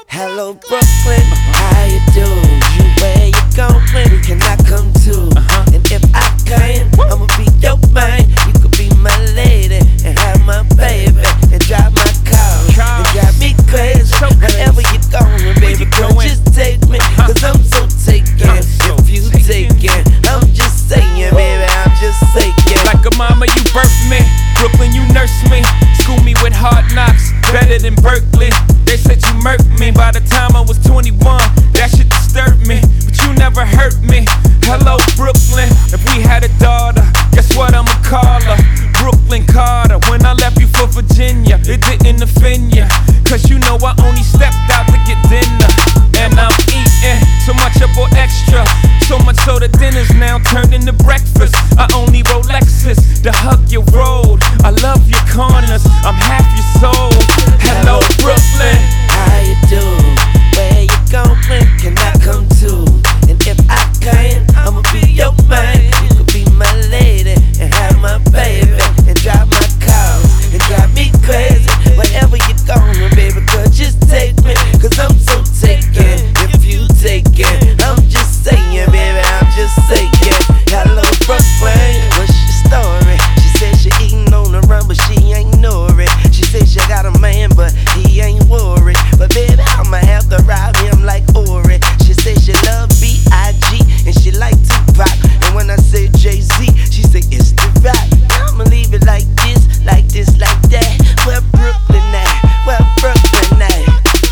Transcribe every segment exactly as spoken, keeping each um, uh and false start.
Hello Brooklyn, how you doing? You where you going? Can I come too? Uh-huh. And if I can, I'ma be your man. You could be my lady and have my baby and drive my car and drive me crazy. Wherever you going, baby girl, just take me, cause I'm so taken. If you taken, I'm just saying, baby, I'm just saying. Like a mama, you birthed me. Brooklyn, you nursed me. School me with hard knocks, better than Berkeley. They said you murked me by the time I was twenty-one. That shit disturbed me, but you never hurt me. Hello, Brooklyn. If we had a daughter, guess what I'ma call her? Brooklyn Carter. When I left you for Virginia, it didn't offend ya, cause you know I only stepped out to get dinner. And I'm eating so much up or extra, so much so the dinner's now turned into breakfast. I only roll Lexus to hug your road. I love your corners, I'm half your soul. Hello, Brooklyn. How you doing? Where you going? Can I come too? And if I can, I'ma be your man. You could be my lady and have my baby and drive my car and drive me crazy. Wherever you going, baby girl, just take me, cause I'm so taken. If you taken, I'm just saying, baby, I'm just saying. Hello Brooklyn, what's your story? She said she eating on the run, but she ain't know it. She said she got a man, but he ain't worried. But baby, I'ma have to rob him like Ori. She said she love B I G and she like Tupac. And when I said Jay-Z, she said it's the rap. I'ma leave it like this, like this, like that. Where Brooklyn at? Where Brooklyn at?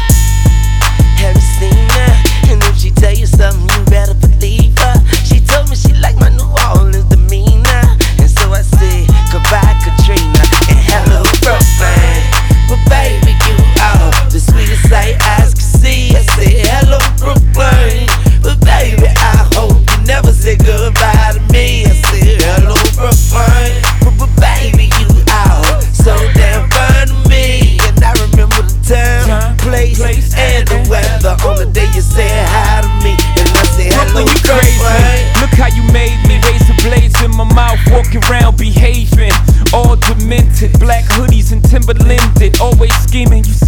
Have you seen her? And if she tell you something, you better believe her. She told me she like my New Orleans demeanor. And so I said goodbye Katrina and hello Brooklyn. But baby, you are the sweetest sight eyes can see. I said hello Brooklyn. But baby, I hope you never say goodbye to me. I said hello Brooklyn. But, but baby, you are so damn fine to me. And I remember the time, place, and the weather on the day you said hi to me. And I said hello Brooklyn, you crazy. Brooklyn. Look how you made me. Razor blades in my mouth, walking around behaving all demented. Black hoodies and Timberlanded, always scheming. You